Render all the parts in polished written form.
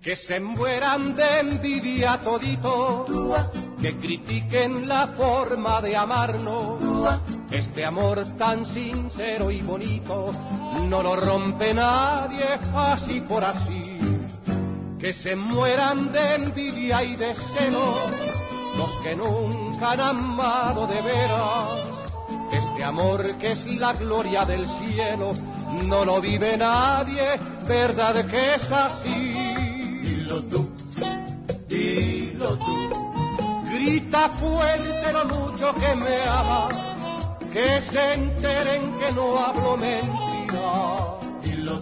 Que se mueran de envidia todito, que critiquen la forma de amarnos. Este amor tan sincero y bonito no lo rompe nadie así por así. Que se mueran de envidia y de celo los que nunca han amado de veras. Este amor que es la gloria del cielo no lo vive nadie, verdad que es así. Dilo tú, grita fuerte lo mucho que me amas, que se enteren que no hablo mentira. Dilo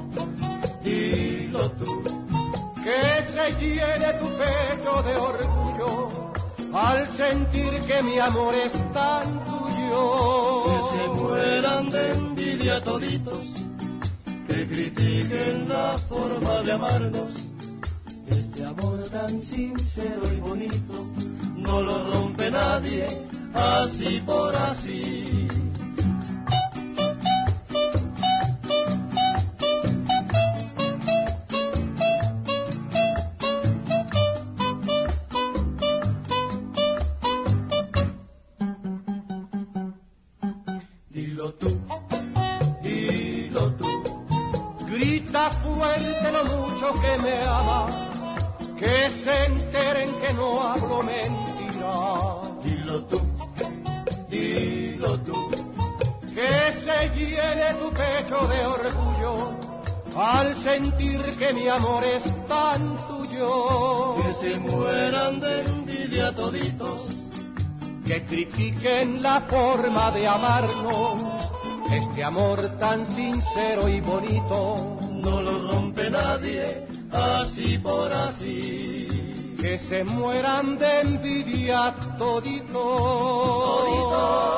tú, que se llene tu pecho de orgullo al sentir que mi amor es tan tuyo. Que se mueran de envidia toditos, que critiquen la forma de amarnos. Este amor tan sincero y bonito no lo rompe nadie así por así. Dilo tú, grita fuerte lo mucho que me amas, que se enteren que no hablo mentira. Dilo tú, que se llene tu pecho de orgullo al sentir que mi amor es tan tuyo. que se mueran de envidia toditos, Que critiquen la forma de amarnos, este amor tan sincero y bonito no lo rompe nadie así por así. que se mueran de envidia todito.